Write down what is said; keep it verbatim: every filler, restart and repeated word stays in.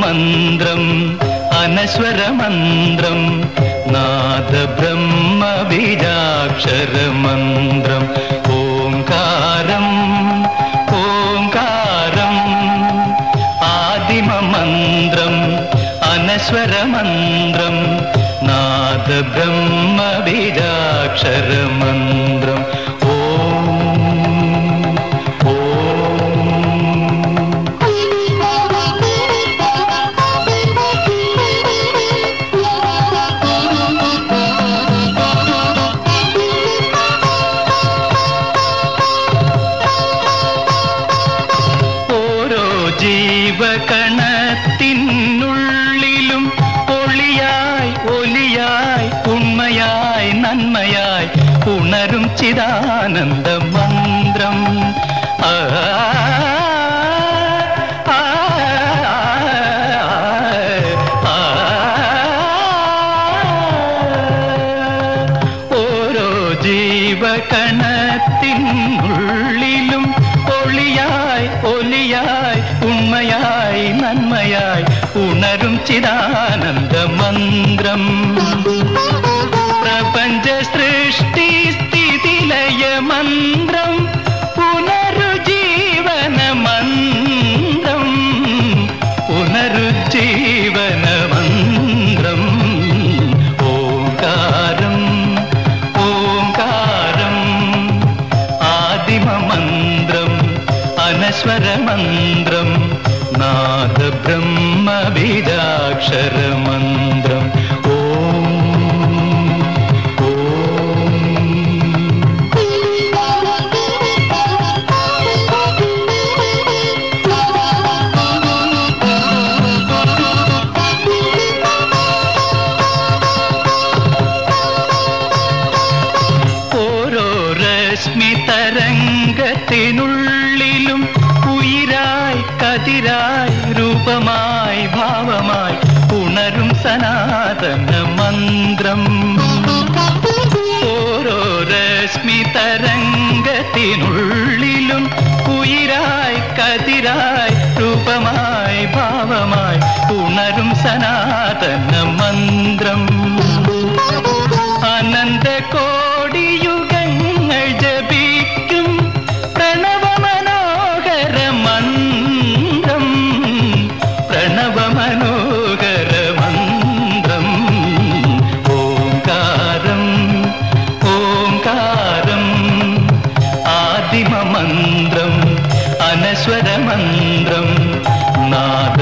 മന്ത്രം അനശ്വര മന്ത്രം നാദ ബ്രഹ്മ ബീജാക്ഷര മന്ത്രം ഓംകാരം ഓംകാരം ആദിമ മന്ത്രം അനശ്വര മന്ത്രം നാദ ബ്രഹ്മ ബീജാക്ഷര മന്ത്രം ജീവകണത്തിനുള്ളിലും ഒളിയായി ഒലിയായി ഉണ്മയായി നന്മയായി ഉണരും ചിദാനന്ദ മന്ത്രം ഓരോ ജീവകണത്തിനുള്ളിലും ഒളിയായി ഒലിയായി ഉണ്മയായി നന്മയായി ഉണരും ചിദാനന്ദ മന്ത്രം പ്രപഞ്ച സൃഷ്ടി സ്ഥിതിലയ മന്ത്രം പുനരുജ്ജീവന മന്ത്രം പുനരുജ്ജീവന മന്ത്രം ഓംകാരം ഓംകാരം ആദിമ മന്ത്രം അനശ്വര മന്ത്രം നാദ ബ്രഹ്മ ബീജാക്ഷര മന്ത്രം ഓം ഓരോ രശ്മി തരംഗത്തിനുള്ളിലും ഉയിരായി കതിരായി രൂപമായി ഭാവമായി ഉണരും സനാതന മന്ത്രം ഓരോ രശ്മി തരംഗത്തിനുള്ളിലും ഉയിരായി കതിരായി രൂപമായി ഭാവമായി ഉണരും സനാതന മന്ത്രം അനന്ത കോടി യുഗങ്ങൾ ജപിക്കും പ്രണവ മനോഹര മന്ത്രം പ്രണവ മനോഹര മന്ത്രം ഓംകാരം ഓംകാരം ആദിമ മന്ത്രം അനശ്വര മന്ത്രം നാദ